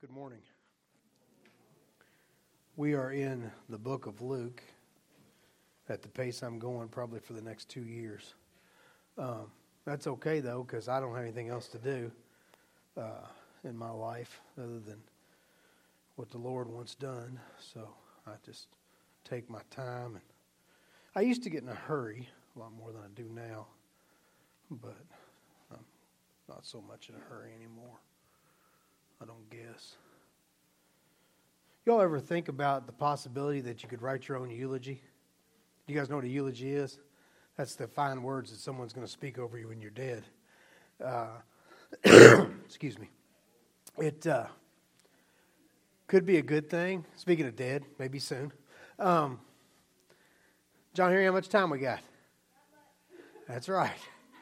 Good morning. We are in the book of Luke at the pace I'm going probably for the next 2 years. That's okay though, because I don't have anything else to do in my life other than what the Lord wants done. So I just take my time. And I used to get in a hurry a lot more than I do now, but I'm not so much in a hurry anymore. I don't guess. Y'all ever think about the possibility that you could write your own eulogy? Do you guys know what a eulogy is? That's the fine words that someone's going to speak over you when you're dead. Excuse me. It could be a good thing. Speaking of dead, maybe soon. John Henry, how much time we got? That's right.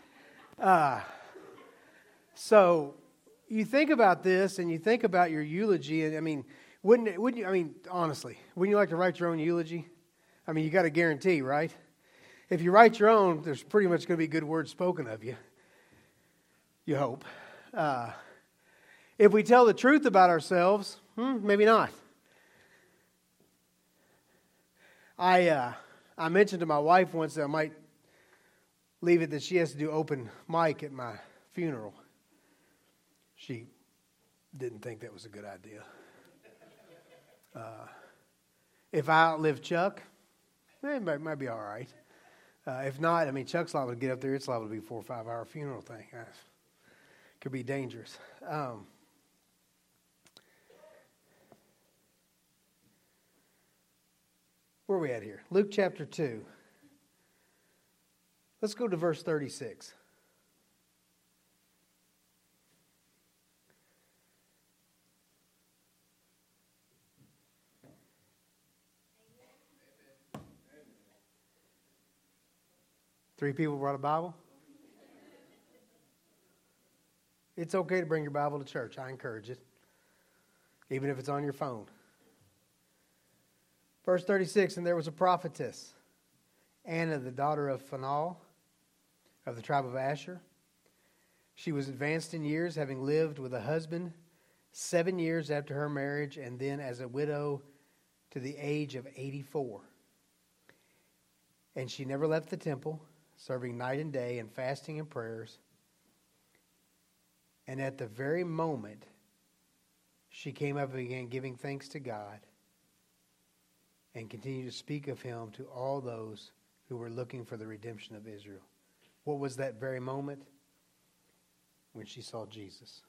So you think about this, and you think about your eulogy, and I mean, wouldn't you? I mean, honestly, wouldn't you like to write your own eulogy? I mean, you got a guarantee, right? If you write your own, there's pretty much going to be good words spoken of you. You hope. If we tell the truth about ourselves, maybe not. I mentioned to my wife once that I might leave it that she has to do open mic at my funeral. She didn't think that was a good idea. If I outlive Chuck, it might be all right. If not, I mean, Chuck's liable to get up there. It's liable to be a 4 or 5 hour funeral thing. Could be dangerous. Where are we at here? Luke chapter 2. Let's go to verse 36. Three people brought a Bible? It's okay to bring your Bible to church. I encourage it. Even if it's on your phone. Verse 36, and there was a prophetess, Anna, the daughter of Phanuel, of the tribe of Asher. She was advanced in years, having lived with a husband 7 years after her marriage, and then as a widow to the age of 84. And she never left the temple, serving night and day and fasting and prayers. And at the very moment she came up and began giving thanks to God and continued to speak of him to all those who were looking for the redemption of Israel. What was that very moment? When she saw Jesus.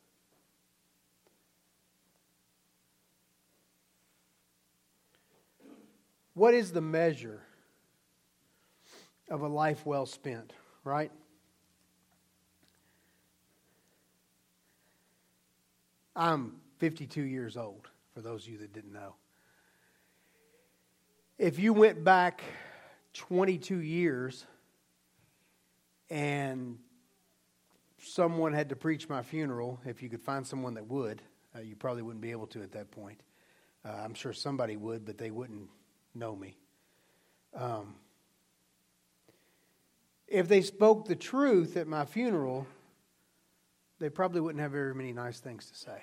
What is the measure of a life well spent, right? I'm 52 years old, for those of you that didn't know. If you went back 22 years and someone had to preach my funeral, if you could find someone that would, you probably wouldn't be able to at that point. I'm sure somebody would, but they wouldn't know me. If they spoke the truth at my funeral, they probably wouldn't have very many nice things to say.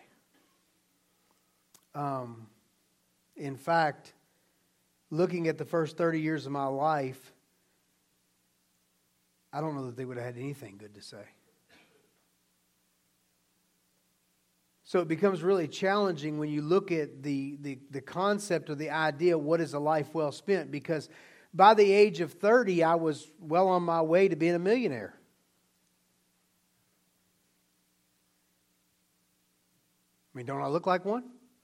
In fact, looking at the first 30 years of my life, I don't know that they would have had anything good to say. So it becomes really challenging when you look at the concept or the idea, what is a life well spent? Because by the age of 30, I was well on my way to being a millionaire. I mean, don't I look like one?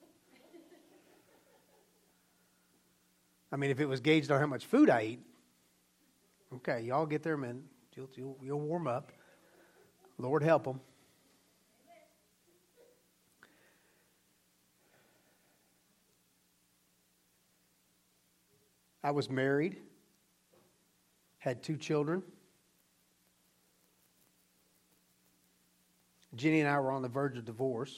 I mean, if it was gauged on how much food I eat. Okay, y'all get there a minute. You'll warm up. Lord help them. I was married, had 2 children. Jenny and I were on the verge of divorce.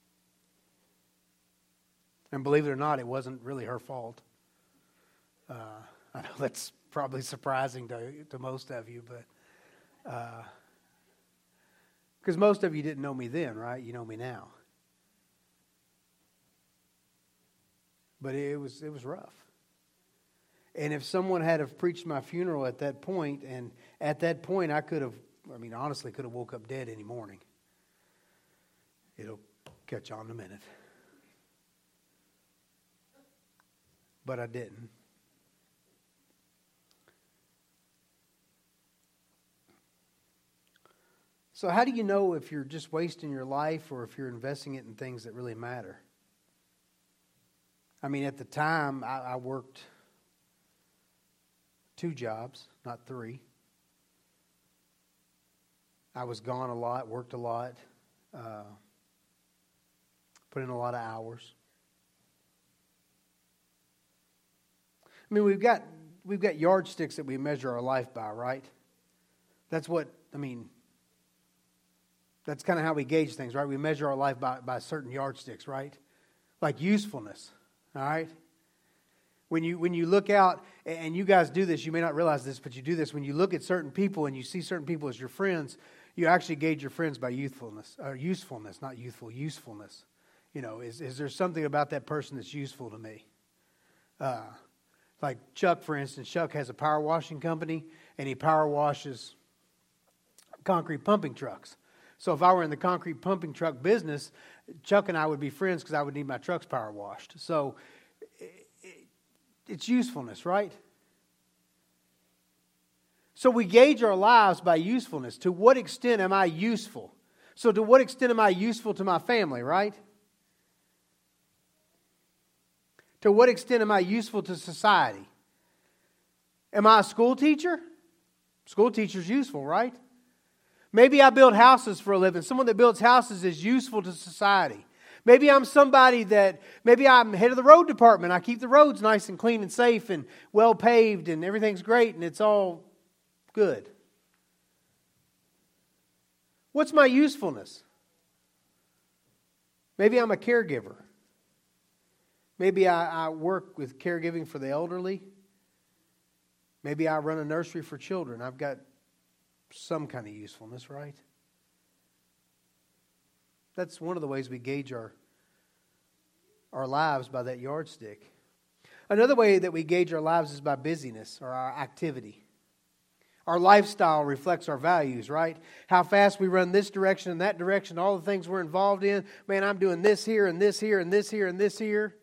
And believe it or not, it wasn't really her fault. I know that's probably surprising to most of you, but because most of you didn't know me then, right? You know me now. But it was rough. And if someone had have preached my funeral at that point, and at that point I could have, honestly could have woke up dead any morning. It'll catch on in a minute. But I didn't. So how do you know if you're just wasting your life or if you're investing it in things that really matter? At the time, I worked 2 jobs, not 3. I was gone a lot, worked a lot, put in a lot of hours. We've got yardsticks that we measure our life by, right? That's that's kind of how we gauge things, right? We measure our life by certain yardsticks, right? Like usefulness, all right? When you look out, and you guys do this, you may not realize this, but you do this. When you look at certain people and you see certain people as your friends, you actually gauge your friends by usefulness, not youthful, usefulness. Is there something about that person that's useful to me? Like Chuck, for instance. Chuck has a power washing company, and he power washes concrete pumping trucks. So if I were in the concrete pumping truck business, Chuck and I would be friends because I would need my trucks power washed. So it's usefulness, right? So we gauge our lives by usefulness. To what extent am I useful? So to what extent am I useful to my family, right? To what extent am I useful to society? Am I a school teacher? School teacher's useful, right? Maybe I build houses for a living. Someone that builds houses is useful to society. Maybe I'm maybe I'm head of the road department. I keep the roads nice and clean and safe and well paved and everything's great and it's all good. What's my usefulness? Maybe I'm a caregiver. Maybe I work with caregiving for the elderly. Maybe I run a nursery for children. I've got some kind of usefulness, right? That's one of the ways we gauge our lives, by that yardstick. Another way that we gauge our lives is by busyness or our activity. Our lifestyle reflects our values, right? How fast we run this direction and that direction, all the things we're involved in. Man, I'm doing this here and this here and this here and this here.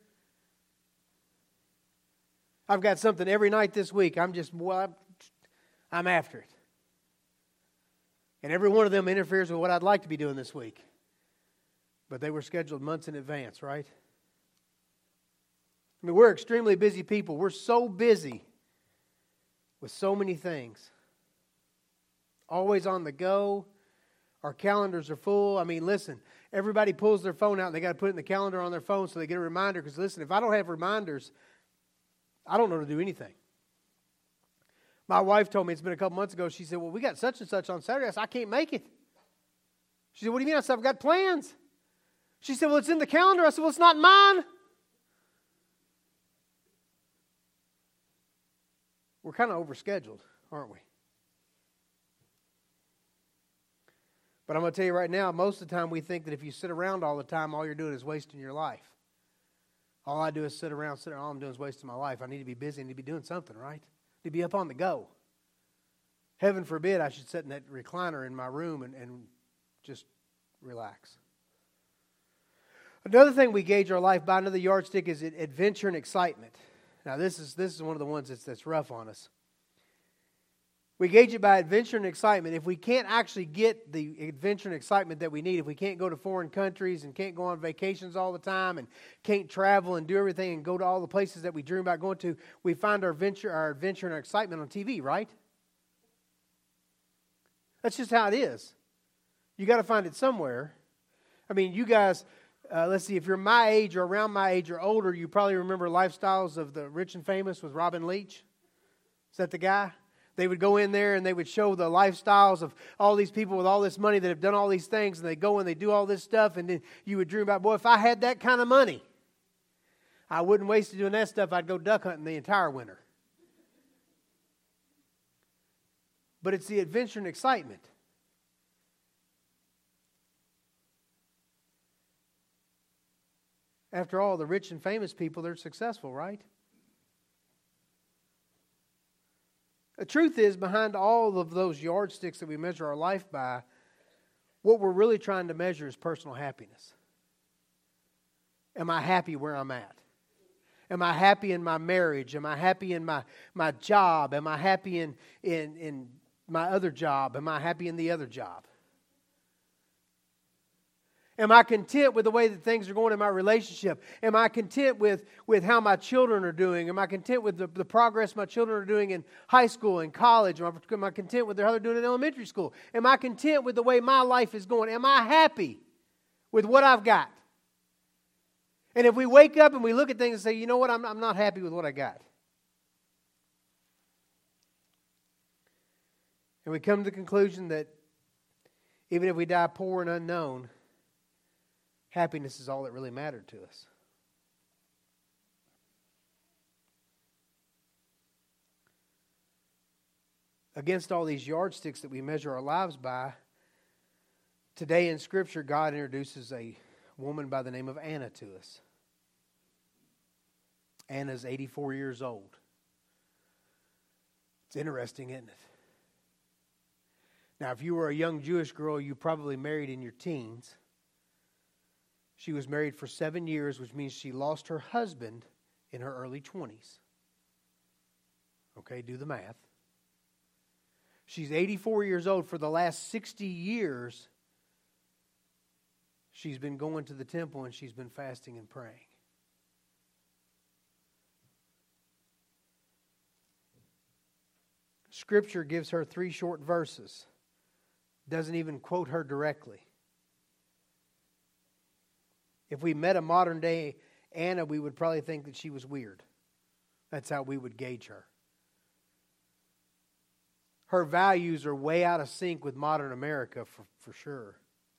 I've got something every night this week. I'm after it. And every one of them interferes with what I'd like to be doing this week. But they were scheduled months in advance, right? We're extremely busy people. We're so busy with so many things. Always on the go. Our calendars are full. Listen, everybody pulls their phone out and they got to put it in the calendar on their phone so they get a reminder. Because listen, if I don't have reminders, I don't know to do anything. My wife told me, it's been a couple months ago, she said, well, we got such and such on Saturday. I said, I can't make it. She said, what do you mean? I said, I've got plans. She said, well, it's in the calendar. I said, well, it's not mine. We're kind of overscheduled, aren't we? But I'm going to tell you right now, most of the time we think that if you sit around all the time, all you're doing is wasting your life. All I do is sit around, all I'm doing is wasting my life. I need to be busy. I need to be doing something, right? To be up on the go. Heaven forbid I should sit in that recliner in my room and just relax. Another thing we gauge our life by, another yardstick, is adventure and excitement. Now this is one of the ones that's rough on us. We gauge it by adventure and excitement. If we can't actually get the adventure and excitement that we need, if we can't go to foreign countries and can't go on vacations all the time and can't travel and do everything and go to all the places that we dream about going to, we find our adventure and our excitement on TV, right? That's just how it is. You got to find it somewhere. You guys, let's see, if you're my age or around my age or older, you probably remember Lifestyles of the Rich and Famous with Robin Leach. Is that the guy? They would go in there and they would show the lifestyles of all these people with all this money that have done all these things. And they go and they do all this stuff. And then you would dream about, boy, if I had that kind of money, I wouldn't waste it doing that stuff. I'd go duck hunting the entire winter. But it's the adventure and excitement. After all, the rich and famous people, they're successful, right? The truth is, behind all of those yardsticks that we measure our life by, what we're really trying to measure is personal happiness. Am I happy where I'm at? Am I happy in my marriage? Am I happy in my job? Am I happy in my other job? Am I happy in the other job? Am I content with the way that things are going in my relationship? Am I content with how my children are doing? Am I content with the progress my children are doing in high school and college? Am I content with how they're doing in elementary school? Am I content with the way my life is going? Am I happy with what I've got? And if we wake up and we look at things and say, you know what, I'm not happy with what I got. And we come to the conclusion that even if we die poor and unknown, happiness is all that really mattered to us. Against all these yardsticks that we measure our lives by, today in Scripture, God introduces a woman by the name of Anna to us. Anna's 84 years old. It's interesting, isn't it? Now, if you were a young Jewish girl, you probably married in your teens. She was married for 7 years, which means she lost her husband in her early 20s. Okay, do the math. She's 84 years old. For the last 60 years, she's been going to the temple and she's been fasting and praying. Scripture gives her 3 short verses. Doesn't even quote her directly. If we met a modern day Anna, we would probably think that she was weird. That's how we would gauge her. Her values are way out of sync with modern America for sure.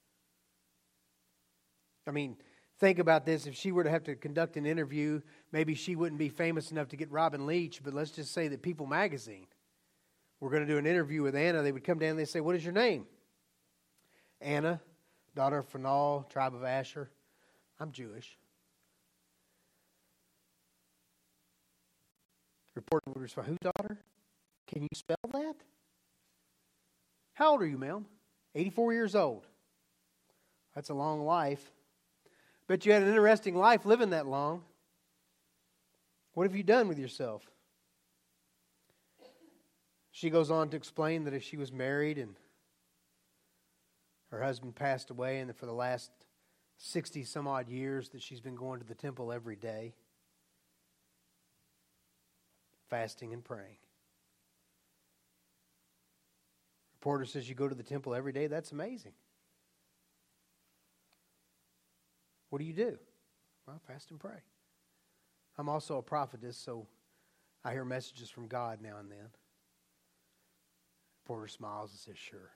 I mean, think about this. If she were to have to conduct an interview, maybe she wouldn't be famous enough to get Robin Leach, but let's just say that People Magazine were going to do an interview with Anna. They would come down and they'd say, what is your name? Anna, daughter of Phanuel, tribe of Asher. I'm Jewish. The reporter would respond, whose daughter? Can you spell that? How old are you, ma'am? 84 years old. That's a long life. Bet you had an interesting life living that long. What have you done with yourself? She goes on to explain that if she was married and her husband passed away, and that for the last 60 some odd years that she's been going to the temple every day, fasting and praying. Reporter says, you go to the temple every day? That's amazing. What do you do? Well, fast and pray. I'm also a prophetess, so I hear messages from God now and then. Reporter smiles and says, sure.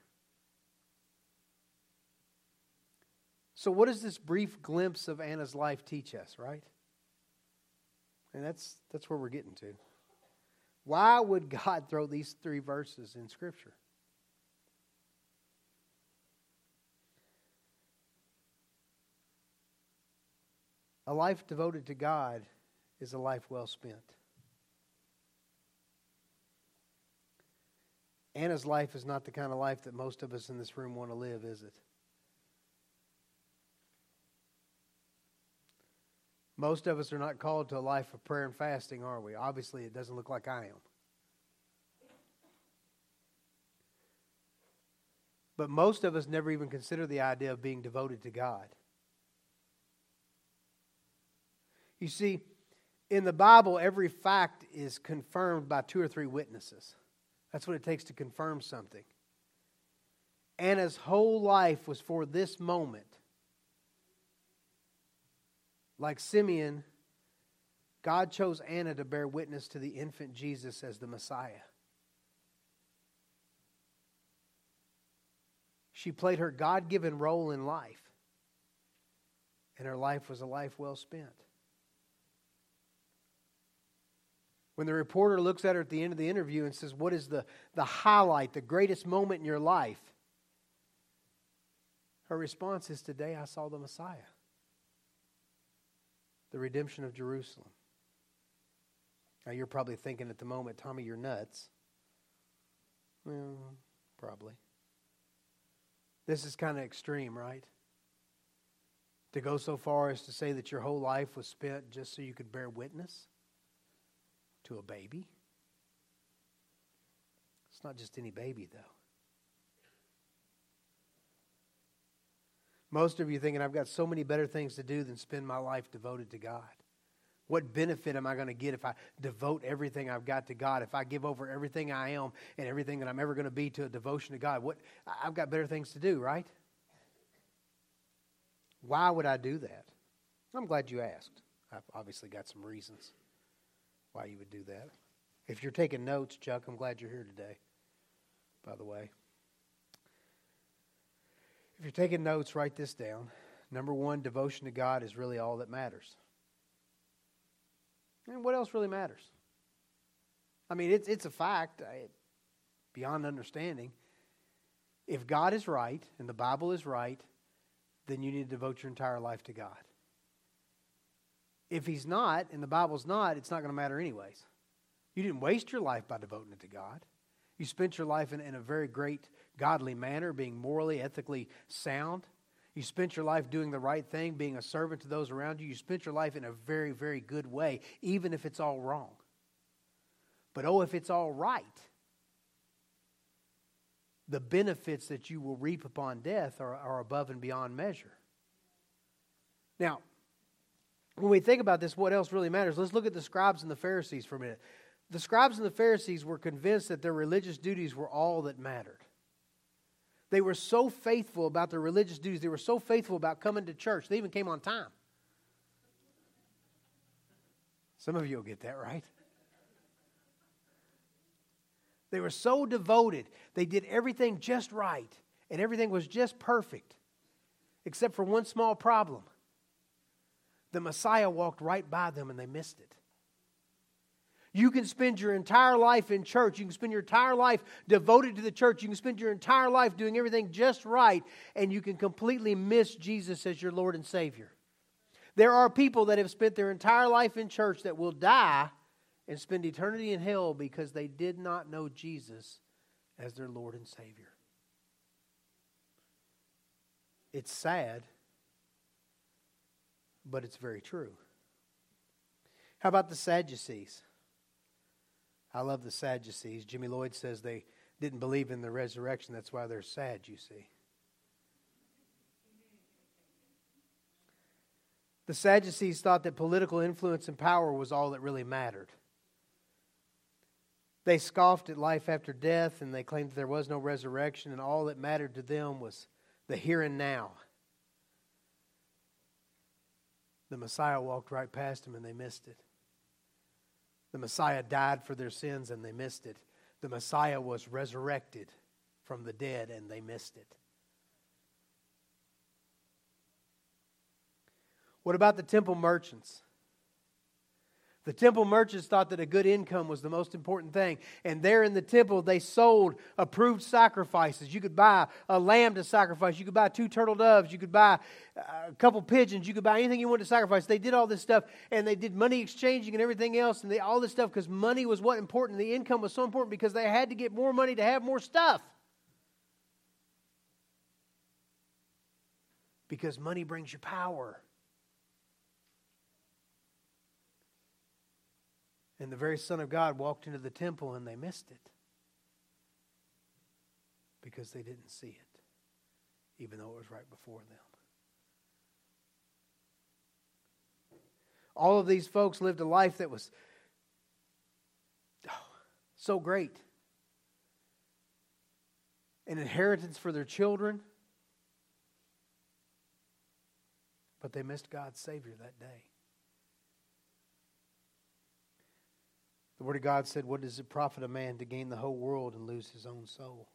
So what does this brief glimpse of Anna's life teach us, right? And that's where we're getting to. Why would God throw these 3 verses in Scripture? A life devoted to God is a life well spent. Anna's life is not the kind of life that most of us in this room want to live, is it? Most of us are not called to a life of prayer and fasting, are we? Obviously, it doesn't look like I am. But most of us never even consider the idea of being devoted to God. You see, in the Bible, every fact is confirmed by 2 or 3 witnesses. That's what it takes to confirm something. Anna's whole life was for this moment. Like Simeon, God chose Anna to bear witness to the infant Jesus as the Messiah. She played her God-given role in life, and her life was a life well spent. When the reporter looks at her at the end of the interview and says, what is the highlight, the greatest moment in your life? Her response is, today I saw the Messiah. The redemption of Jerusalem. Now you're probably thinking at the moment, Tommy, you're nuts. Well, probably. This is kind of extreme, right? To go so far as to say that your whole life was spent just so you could bear witness to a baby. It's not just any baby, though. Most of you thinking, I've got so many better things to do than spend my life devoted to God. What benefit am I going to get if I devote everything I've got to God? If I give over everything I am and everything that I'm ever going to be to a devotion to God? I've got better things to do, right? Why would I do that? I'm glad you asked. I've obviously got some reasons why you would do that. If you're taking notes, Chuck, I'm glad you're here today, by the way. If you're taking notes, write this down. Number one, devotion to God is really all that matters. And what else really matters? I mean, it's a fact, beyond understanding. If God is right and the Bible is right, then you need to devote your entire life to God. If He's not, and the Bible's not, it's not going to matter anyways. You didn't waste your life by devoting it to God. You spent your life in a very great godly manner, being morally, ethically sound. You spent your life doing the right thing, being a servant to those around you. You spent your life in a very, very good way, even if it's all wrong. But if it's all right, the benefits that you will reap upon death are above and beyond measure. Now, when we think about this, what else really matters? Let's look at the scribes and the Pharisees for a minute. The scribes and the Pharisees were convinced that their religious duties were all that mattered. They were so faithful about their religious duties. They were so faithful about coming to church. They even came on time. Some of you will get that, right? They were so devoted. They did everything just right. And everything was just perfect. Except for one small problem. The Messiah walked right by them and they missed it. You can spend your entire life in church. You can spend your entire life devoted to the church. You can spend your entire life doing everything just right. And you can completely miss Jesus as your Lord and Savior. There are people that have spent their entire life in church that will die and spend eternity in hell because they did not know Jesus as their Lord and Savior. It's sad, but it's very true. How about the Sadducees? I love the Sadducees. Jimmy Lloyd says they didn't believe in the resurrection. That's why they're sad, you see. The Sadducees thought that political influence and power was all that really mattered. They scoffed at life after death, and they claimed that there was no resurrection, and all that mattered to them was the here and now. The Messiah walked right past them, and they missed it. The Messiah died for their sins, and they missed it. The Messiah was resurrected from the dead, and they missed it. What about the temple merchants? The temple merchants thought that a good income was the most important thing. And there in the temple, they sold approved sacrifices. You could buy a lamb to sacrifice. You could buy 2 turtle doves. You could buy a couple pigeons. You could buy anything you wanted to sacrifice. They did all this stuff, and they did money exchanging and everything else, and all this stuff because money was what important. The income was so important because they had to get more money to have more stuff. Because money brings you power. And the very Son of God walked into the temple and they missed it. Because they didn't see it. Even though it was right before them. All of these folks lived a life that was so great. An inheritance for their children. But they missed God's Savior that day. The Word of God said, what does it profit a man to gain the whole world and lose his own soul?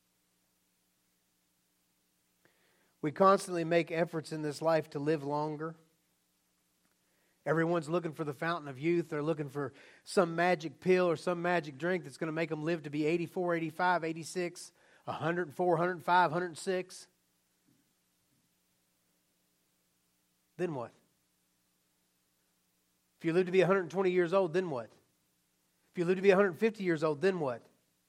We constantly make efforts in this life to live longer. Everyone's looking for the fountain of youth. They're looking for some magic pill or some magic drink that's going to make them live to be 84, 85, 86, 104, 105, 106. Then what? If you live to be 120 years old, then what? If you live to be 150 years old, then what?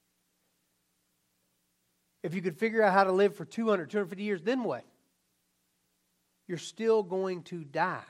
If you could figure out how to live for 200, 250 years, then what? You're still going to die.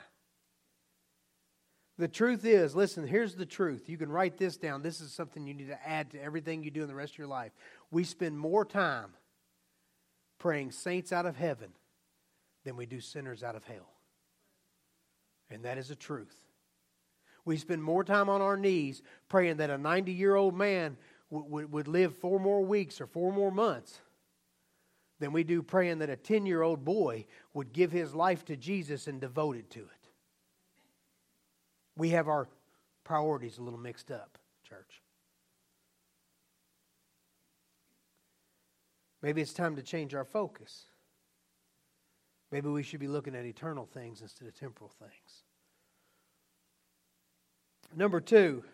The truth is, listen, here's the truth. You can write this down. This is something you need to add to everything you do in the rest of your life. We spend more time praying saints out of heaven than we do sinners out of hell. And that is the truth. We spend more time on our knees praying that a 90-year-old man would live 4 more weeks or 4 more months than we do praying that a 10-year-old boy would give his life to Jesus and devote it to it. We have our priorities a little mixed up, church. Maybe it's time to change our focus. Maybe we should be looking at eternal things instead of temporal things. Number 2,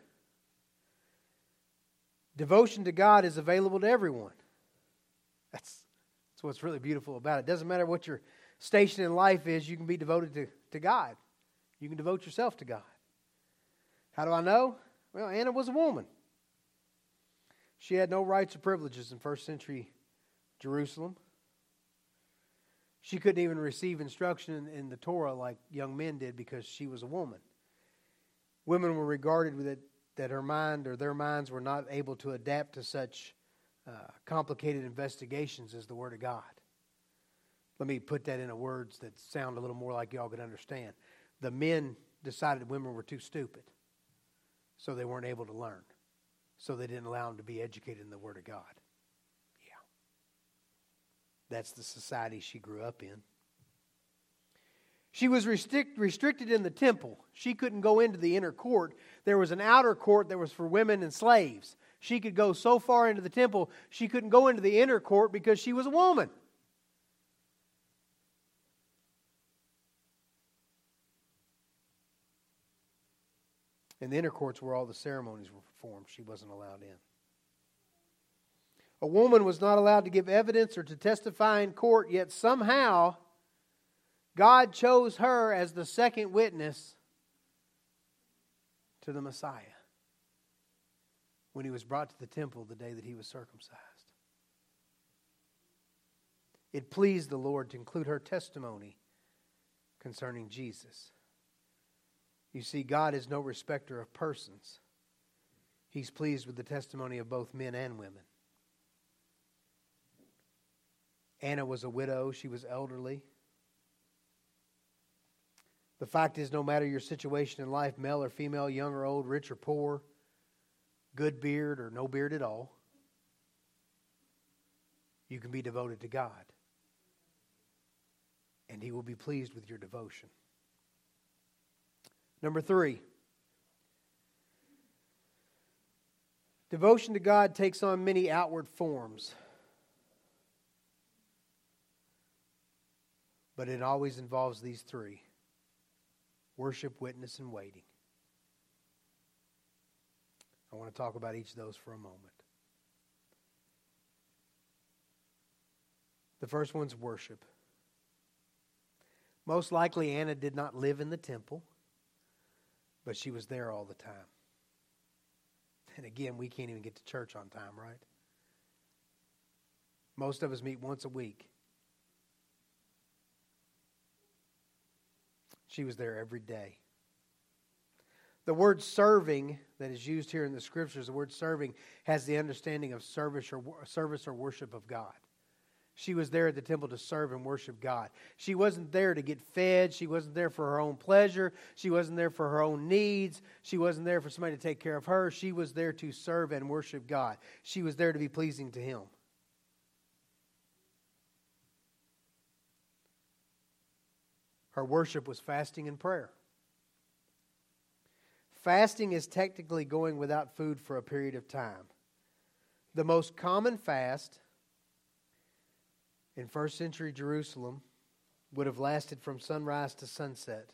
devotion to God is available to everyone. That's what's really beautiful about it. It doesn't matter what your station in life is, you can be devoted to God. You can devote yourself to God. How do I know? Well, Anna was a woman. She had no rights or privileges in first century Jerusalem. She couldn't even receive instruction in the Torah like young men did because she was a woman. Women were regarded that her mind or their minds were not able to adapt to such complicated investigations as the Word of God. Let me put that into words that sound a little more like y'all could understand. The men decided women were too stupid, so they weren't able to learn. So they didn't allow them to be educated in the Word of God. Yeah. That's the society she grew up in. She was restricted in the temple. She couldn't go into the inner court. There was an outer court that was for women and slaves. She could go so far into the temple, she couldn't go into the inner court because she was a woman. And the inner courts where all the ceremonies were performed, she wasn't allowed in. A woman was not allowed to give evidence or to testify in court, yet somehow God chose her as the second witness to the Messiah when he was brought to the temple the day that he was circumcised. It pleased the Lord to include her testimony concerning Jesus. You see, God is no respecter of persons. He's pleased with the testimony of both men and women. Anna was a widow. She was elderly. The fact is, no matter your situation in life, male or female, young or old, rich or poor, good beard or no beard at all, you can be devoted to God. And He will be pleased with your devotion. Number 3. Devotion to God takes on many outward forms. But it always involves these 3. Worship, witness, and waiting. I want to talk about each of those for a moment. The first one's worship. Most likely Anna did not live in the temple, but she was there all the time. And again, we can't even get to church on time, right? Most of us meet once a week. She was there every day. The word serving that is used here in the Scriptures, the word serving, has the understanding of service or worship of God. She was there at the temple to serve and worship God. She wasn't there to get fed. She wasn't there for her own pleasure. She wasn't there for her own needs. She wasn't there for somebody to take care of her. She was there to serve and worship God. She was there to be pleasing to Him. Her worship was fasting and prayer. Fasting is technically going without food for a period of time. The most common fast in first century Jerusalem would have lasted from sunrise to sunset.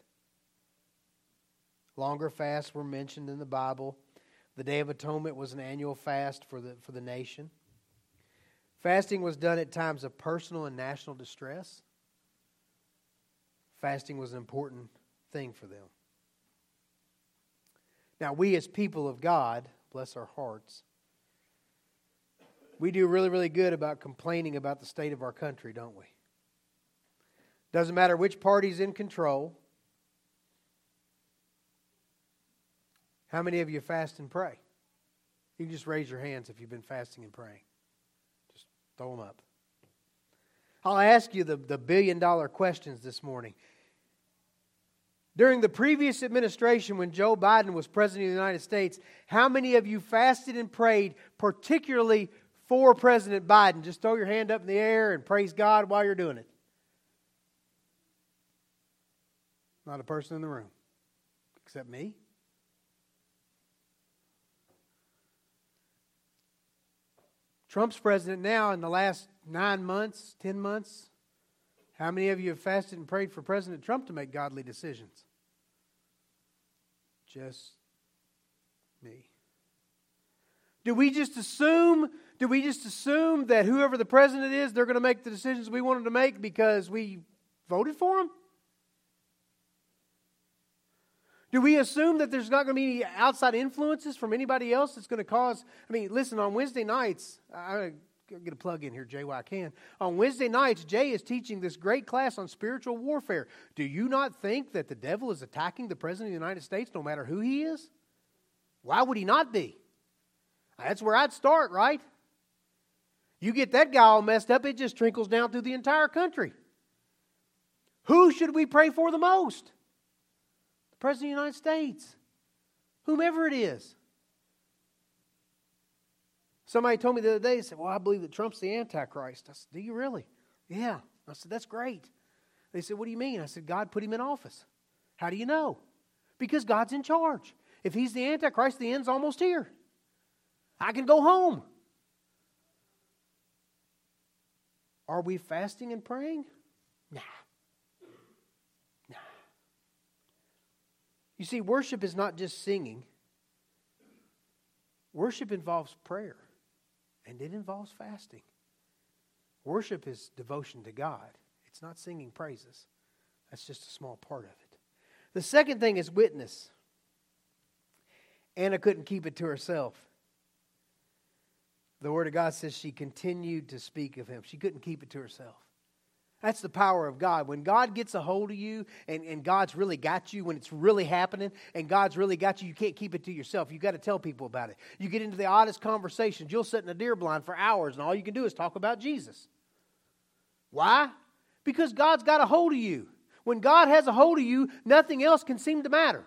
Longer fasts were mentioned in the Bible. The Day of Atonement was an annual fast for the nation. Fasting was done at times of personal and national distress. Fasting was an important thing for them. Now, we as people of God, bless our hearts, we do really, really good about complaining about the state of our country, don't we? Doesn't matter which party's in control. How many of you fast and pray? You can just raise your hands if you've been fasting and praying. Just throw them up. I'll ask you the billion-dollar questions this morning. During the previous administration, when Joe Biden was President of the United States, how many of you fasted and prayed, particularly for President Biden? Just throw your hand up in the air and praise God while you're doing it. Not a person in the room, except me. Trump's president now in the last 9 months, 10 months. How many of you have fasted and prayed for President Trump to make godly decisions? Just me. Do we just assume that whoever the president is, they're going to make the decisions we want them to make because we voted for them? Do we assume that there's not going to be any outside influences from anybody else that's going to cause... listen, on Wednesday nights, I'll get a plug in here, Jay, while I can. On Wednesday nights, Jay is teaching this great class on spiritual warfare. Do you not think that the devil is attacking the President of the United States no matter who he is? Why would he not be? That's where I'd start, right? You get that guy all messed up, it just trickles down through the entire country. Who should we pray for the most? The President of the United States. Whomever it is. Somebody told me the other day, they said, well, I believe that Trump's the Antichrist. I said, do you really? Yeah. I said, that's great. They said, what do you mean? I said, God put him in office. How do you know? Because God's in charge. If he's the Antichrist, the end's almost here. I can go home. Are we fasting and praying? Nah. You see, worship is not just singing. Worship involves prayer, and it involves fasting. Worship is devotion to God. It's not singing praises. That's just a small part of it. The second thing is witness. Anna couldn't keep it to herself. The Word of God says she continued to speak of Him. She couldn't keep it to herself. That's the power of God. When God gets a hold of you and God's really got you, when it's really happening and God's really got you, you can't keep it to yourself. You've got to tell people about it. You get into the oddest conversations. You'll sit in a deer blind for hours and all you can do is talk about Jesus. Why? Because God's got a hold of you. When God has a hold of you, nothing else can seem to matter.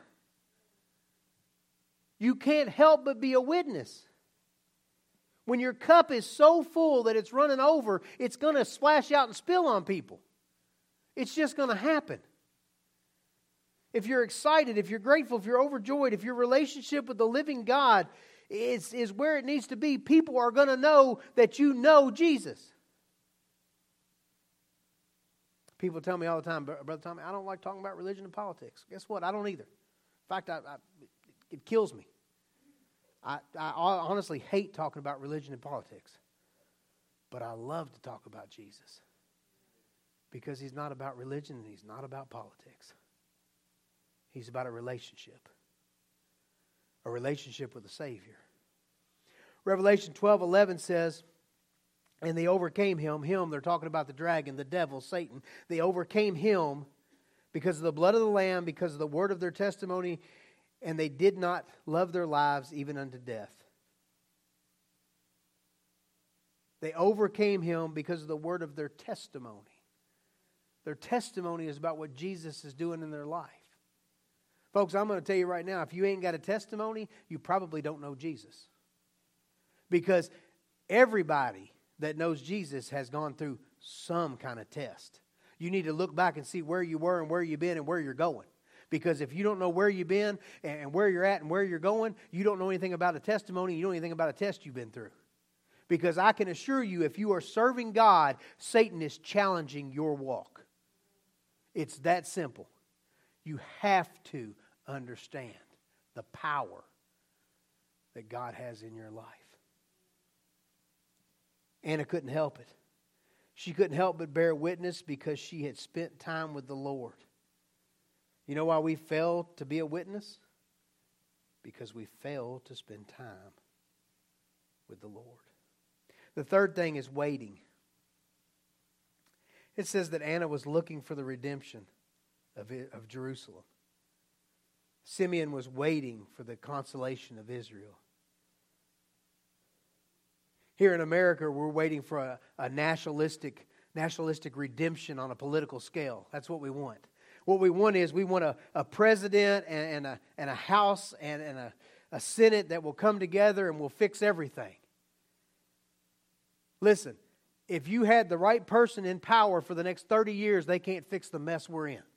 You can't help but be a witness. When your cup is so full that it's running over, it's going to splash out and spill on people. It's just going to happen. If you're excited, if you're grateful, if you're overjoyed, if your relationship with the living God is where it needs to be, people are going to know that you know Jesus. People tell me all the time, Brother Tommy, I don't like talking about religion and politics. Guess what? I don't either. In fact, it kills me. I honestly hate talking about religion and politics. But I love to talk about Jesus. Because He's not about religion and He's not about politics. He's about a relationship. A relationship with the Savior. Revelation 12:11 says, and they overcame him. Him, they're talking about the dragon, the devil, Satan. They overcame him because of the blood of the Lamb, because of the word of their testimony, and they did not love their lives even unto death. They overcame him because of the word of their testimony. Their testimony is about what Jesus is doing in their life. Folks, I'm going to tell you right now, if you ain't got a testimony, you probably don't know Jesus. Because everybody that knows Jesus has gone through some kind of test. You need to look back and see where you were and where you've been and where you're going. Because if you don't know where you've been and where you're at and where you're going, you don't know anything about a testimony, you don't know anything about a test you've been through. Because I can assure you, if you are serving God, Satan is challenging your walk. It's that simple. You have to understand the power that God has in your life. Anna couldn't help it. She couldn't help but bear witness because she had spent time with the Lord. You know why we fail to be a witness? because we fail to spend time with the Lord. The third thing is waiting. It says that Anna was looking for the redemption of Jerusalem. Simeon was waiting for the consolation of Israel. Here in America, we're waiting for a nationalistic redemption on a political scale. That's what we want. What we want is we want a president and a House and a Senate that will come together and will fix everything. Listen, if you had the right person in power for the next 30 years, they can't fix the mess we're in.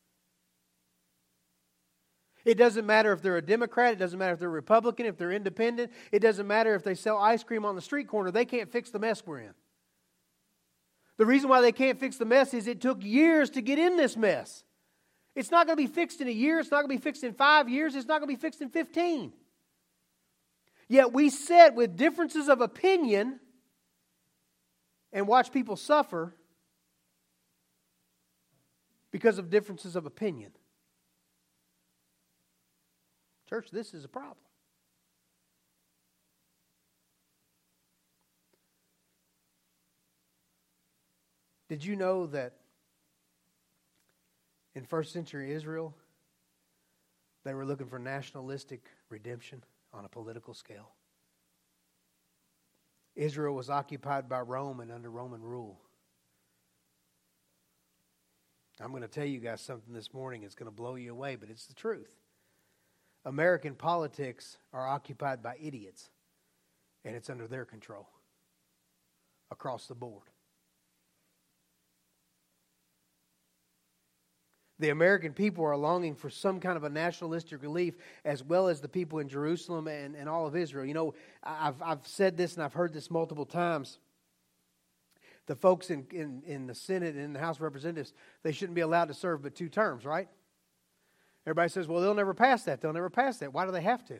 It doesn't matter if they're a Democrat. It doesn't matter if they're a Republican, if they're independent. It doesn't matter if they sell ice cream on the street corner. They can't fix the mess we're in. The reason why they can't fix the mess is it took years to get in this mess. It's not going to be fixed in a year. It's not going to be fixed in 5 years. It's not going to be fixed in 15. Yet we sit with differences of opinion and watch people suffer because of differences of opinion. Church, this is a problem. Did you know that in first century Israel, they were looking for nationalistic redemption on a political scale? Israel was occupied by Rome and under Roman rule. I'm going to tell you guys something this morning. It's going to blow you away, but it's the truth. American politics are occupied by idiots, and it's under their control across the board. The American people are longing for some kind of a nationalistic relief, as well as the people in Jerusalem and all of Israel. You know, I've said this and I've heard this multiple times. The folks in the Senate and in the House of Representatives, they shouldn't be allowed to serve but 2 terms, right? Everybody says, well, they'll never pass that. They'll never pass that. Why do they have to?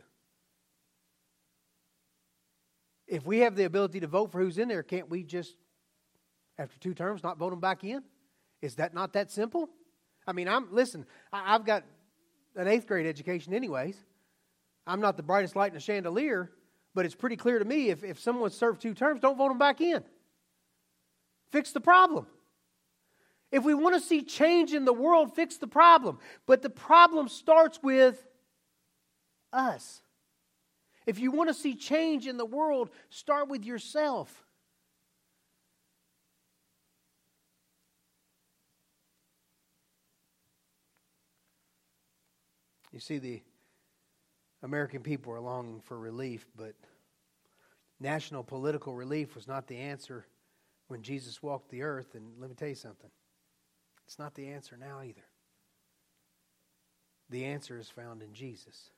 If we have the ability to vote for who's in there, can't we just, after 2 terms, not vote them back in? Is that not that simple? I mean, I've got an 8th grade education anyways. I'm not the brightest light in a chandelier, but it's pretty clear to me if someone served 2 terms, don't vote them back in. Fix the problem. If we want to see change in the world, fix the problem. But the problem starts with us. If you want to see change in the world, start with yourself. You see, the American people are longing for relief, but national political relief was not the answer when Jesus walked the earth. And let me tell you something. It's not the answer now either. The answer is found in Jesus.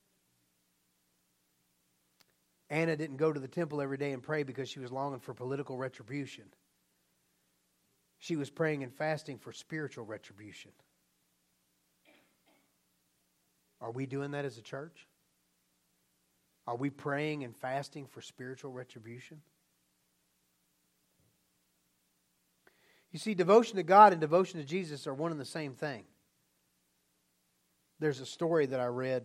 Anna didn't go to the temple every day and pray because she was longing for political retribution. She was praying and fasting for spiritual retribution. Are we doing that as a church? Are we praying and fasting for spiritual retribution? You see, devotion to God and devotion to Jesus are one and the same thing. There's a story that I read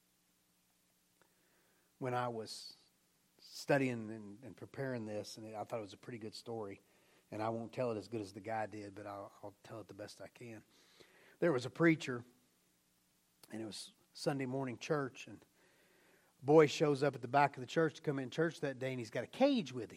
when I was studying and preparing this, and I thought it was a pretty good story. And I won't tell it as good as the guy did, but I'll tell it the best I can. There was a preacher, and it was Sunday morning church, and a boy shows up at the back of the church to come in church that day, and he's got a cage with him.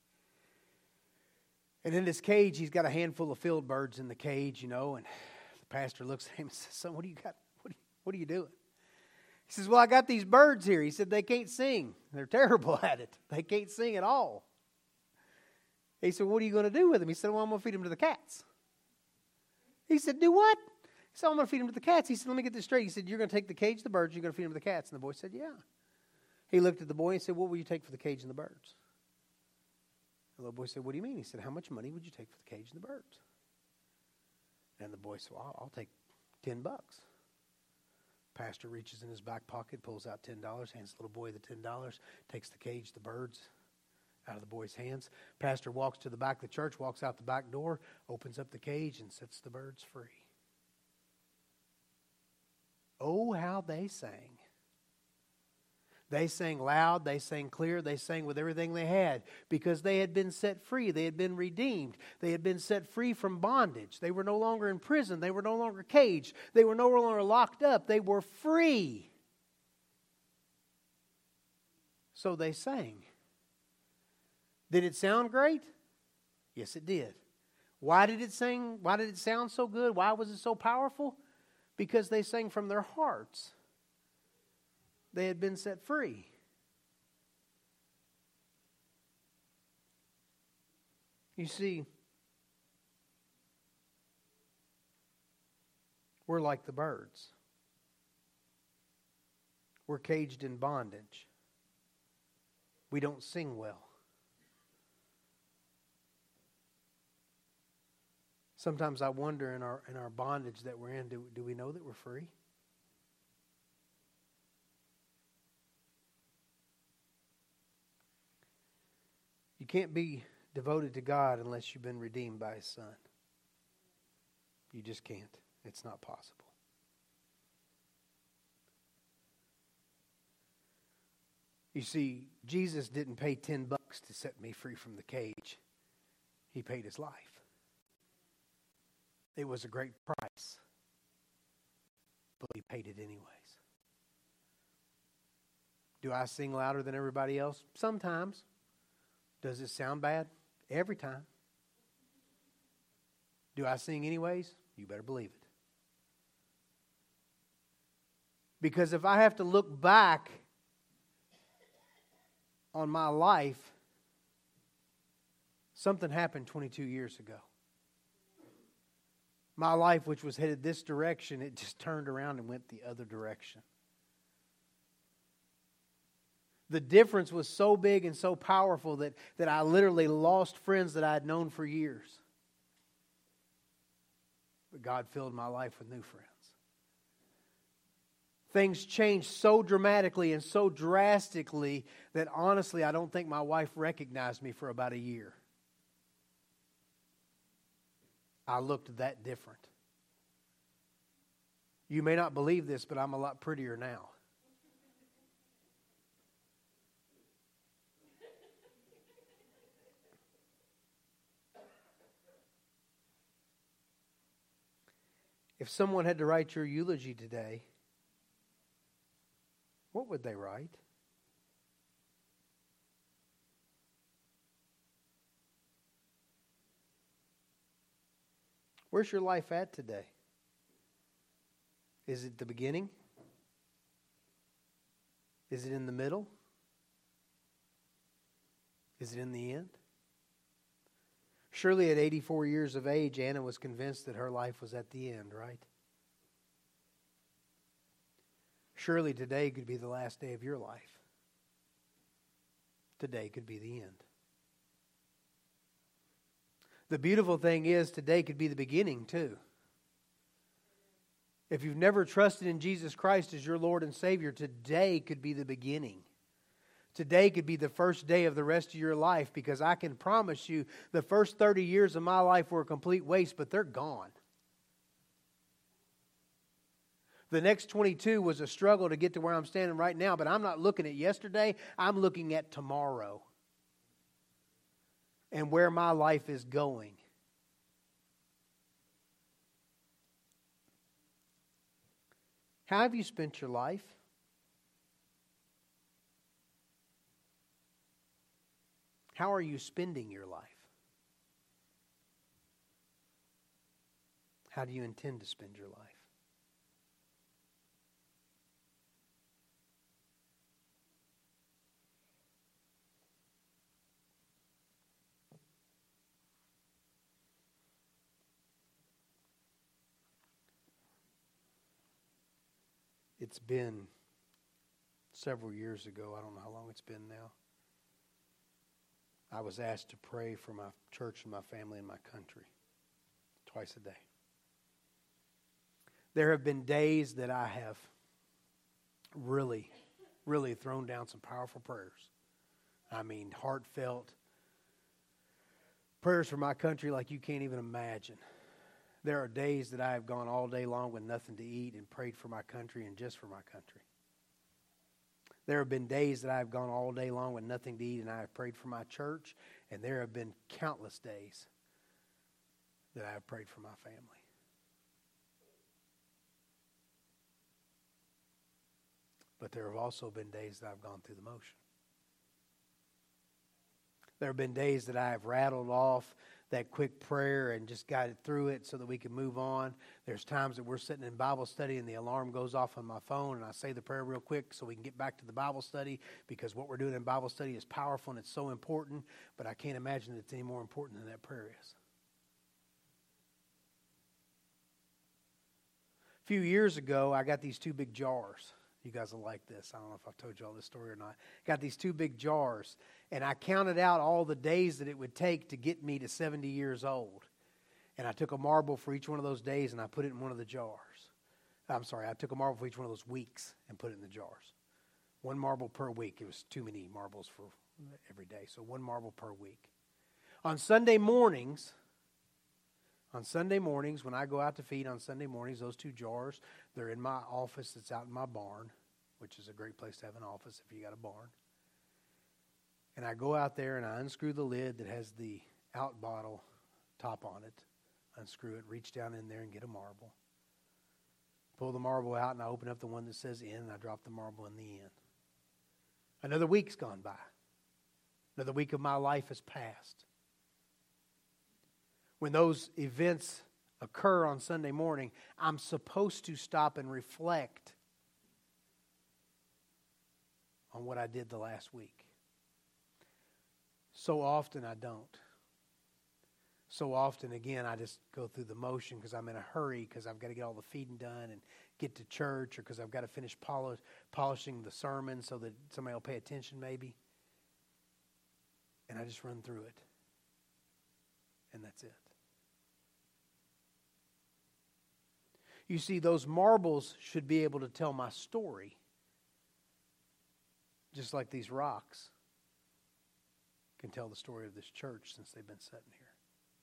And in this cage, he's got a handful of field birds in the cage, and the pastor looks at him and says, "Son, what do you got? What are you doing?" He says, "Well, I got these birds here." He said, "They can't sing. They're terrible at it. They can't sing at all." He said, "What are you going to do with them?" He said, "Well, I'm going to feed them to the cats." He said, "Do what?" He said, "I'm going to feed them to the cats." He said, "Let me get this straight." He said, "You're going to take the cage, the birds, you're going to feed them to the cats." And the boy said, "Yeah." He looked at the boy and said, "What will you take for the cage and the birds?" The little boy said, "What do you mean?" He said, "How much money would you take for the cage and the birds?" And the boy said, "Well, I'll take $10. Pastor reaches in his back pocket, pulls out $10, hands the little boy the $10, takes the cage, the birds out of the boy's hands. Pastor walks to the back of the church, walks out the back door, opens up the cage, and sets the birds free. Oh, how they sang. They sang loud, they sang clear, they sang with everything they had because they had been set free. They had been redeemed. They had been set free from bondage. They were no longer in prison. They were no longer caged. They were no longer locked up. They were free. So they sang. Did it sound great? Yes, it did. Why did it sing? Why did it sound so good? Why was it so powerful? Because they sang from their hearts. They had been set free. You see, we're like the birds. We're caged in bondage. We don't sing well. Sometimes I wonder in our bondage that we're in, do we know that we're free? You can't be devoted to God unless you've been redeemed by His Son. You just can't. It's not possible. You see, Jesus didn't pay $10 to set me free from the cage. He paid His life. It was a great price, but He paid it anyways. Do I sing louder than everybody else? Sometimes. Does it sound bad? Every time. Do I sing anyways? You better believe it. Because if I have to look back on my life, something happened 22 years ago. My life, which was headed this direction, it just turned around and went the other direction. The difference was so big and so powerful that I literally lost friends that I had known for years. But God filled my life with new friends. Things changed so dramatically and so drastically that honestly I don't think my wife recognized me for about a year. I looked that different. You may not believe this, but I'm a lot prettier now. If someone had to write your eulogy today, what would they write? Where's your life at today? Is it the beginning? Is it in the middle? Is it in the end? Surely at 84 years of age, Anna was convinced that her life was at the end, right? Surely today could be the last day of your life. Today could be the end. The beautiful thing is today could be the beginning too. If you've never trusted in Jesus Christ as your Lord and Savior, today could be the beginning. Today could be the first day of the rest of your life, because I can promise you the first 30 years of my life were a complete waste, but they're gone. The next 22 was a struggle to get to where I'm standing right now, but I'm not looking at yesterday, I'm looking at tomorrow and where my life is going. How have you spent your life? How are you spending your life? How do you intend to spend your life? It's been several years ago. I don't know how long it's been now. I was asked to pray for my church and my family and my country twice a day. There have been days that I have really, really thrown down some powerful prayers. I mean, heartfelt prayers for my country like you can't even imagine. There are days that I have gone all day long with nothing to eat and prayed for my country and just for my country. There have been days that I've gone all day long with nothing to eat, and I have prayed for my church, and there have been countless days that I have prayed for my family. But there have also been days that I've gone through the motion. There have been days that I have rattled off that quick prayer and just got it through it so that we can move on. There's times that we're sitting in Bible study and the alarm goes off on my phone and I say the prayer real quick so we can get back to the Bible study, because what we're doing in Bible study is powerful and it's so important, but I can't imagine it's any more important than that prayer is. A few years ago, I got these 2 big jars. You guys will like this. I don't know if I've told you all this story or not. Got these 2 big jars, and I counted out all the days that it would take to get me to 70 years old. And I took a marble for each one of those days, and I put it in one of the jars. I took a marble for each one of those weeks and put it in the jars. 1 marble per week. It was too many marbles for every day, so 1 marble per week. On Sunday mornings, when I go out to feed on Sunday mornings, those 2 jars, they're in my office that's out in my barn, which is a great place to have an office if you got a barn. And I go out there and I unscrew the lid that has the out bottle top on it, unscrew it, reach down in there and get a marble. Pull the marble out and I open up the one that says in and I drop the marble in the end. Another week's gone by. Another week of my life has passed. When those events occur on Sunday morning, I'm supposed to stop and reflect on what I did the last week. So often I don't. So often, again, I just go through the motion because I'm in a hurry, because I've got to get all the feeding done and get to church, or because I've got to finish polishing the sermon so that somebody will pay attention maybe. And I just run through it. And that's it. You see, those marbles should be able to tell my story, just like these rocks can tell the story of this church since they've been sitting here.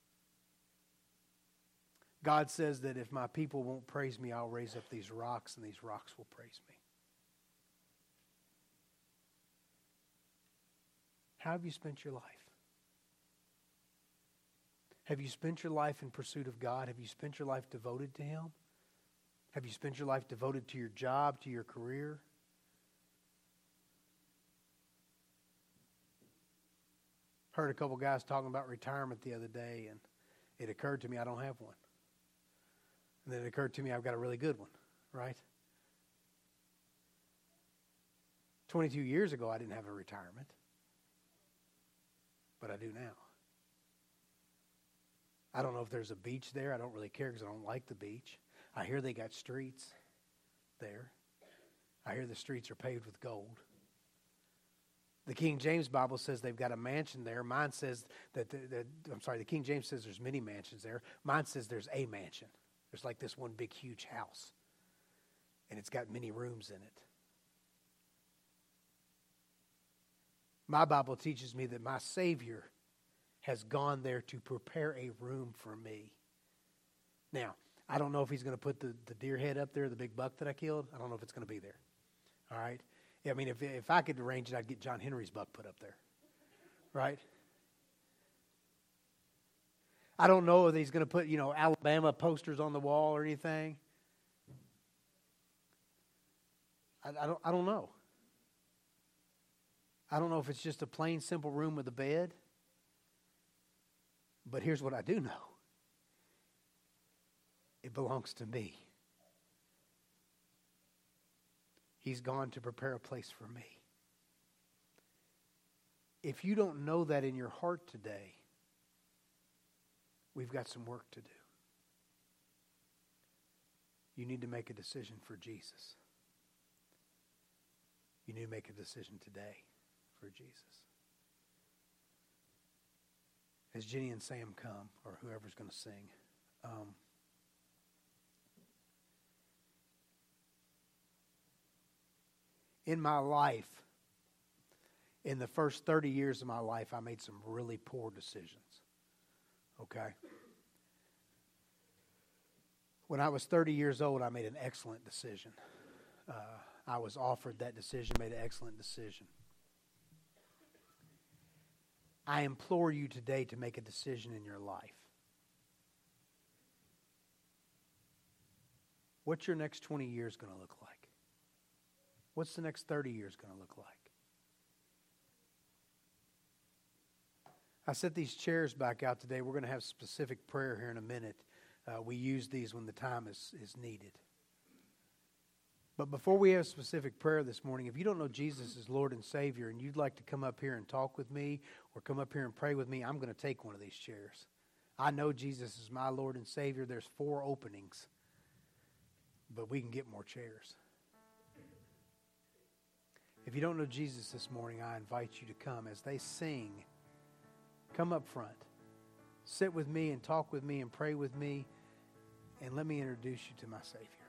God says that if my people won't praise me, I'll raise up these rocks, and these rocks will praise me. How have you spent your life? Have you spent your life in pursuit of God? Have you spent your life devoted to Him? Have you spent your life devoted to your job, to your career? Heard a couple guys talking about retirement the other day, and it occurred to me I don't have one. And then it occurred to me I've got a really good one, right? 22 years ago I didn't have a retirement, but I do now. I don't know if there's a beach there. I don't really care because I don't like the beach. I hear they got streets there. I hear the streets are paved with gold. The King James Bible says they've got a mansion there. Mine says the King James says there's many mansions there. Mine says there's a mansion. There's like this one big, huge house. And it's got many rooms in it. My Bible teaches me that my Savior has gone there to prepare a room for me. Now, I don't know if He's going to put the deer head up there, the big buck that I killed. I don't know if it's going to be there. All right? I mean, if I could arrange it, I'd get John Henry's buck put up there. Right? I don't know if He's going to put, Alabama posters on the wall or anything. I don't know. I don't know if it's just a plain, simple room with a bed. But here's what I do know. It belongs to me. He's gone to prepare a place for me. If you don't know that in your heart today, we've got some work to do. You need to make a decision for Jesus. You need to make a decision today for Jesus. As Jenny and Sam come, or whoever's going to sing, in my life, in the first 30 years of my life, I made some really poor decisions. Okay? When I was 30 years old, I made an excellent decision. I was offered that decision, made an excellent decision. I implore you today to make a decision in your life. What's your next 20 years going to look like? What's the next 30 years going to look like? I set these chairs back out today. We're going to have specific prayer here in a minute. We use these when the time is needed. But before we have specific prayer this morning, if you don't know Jesus as Lord and Savior and you'd like to come up here and talk with me or come up here and pray with me, I'm going to take one of these chairs. I know Jesus is my Lord and Savior. There's 4 openings, but we can get more chairs. If you don't know Jesus this morning, I invite you to come. As they sing, come up front. Sit with me and talk with me and pray with me, and let me introduce you to my Savior.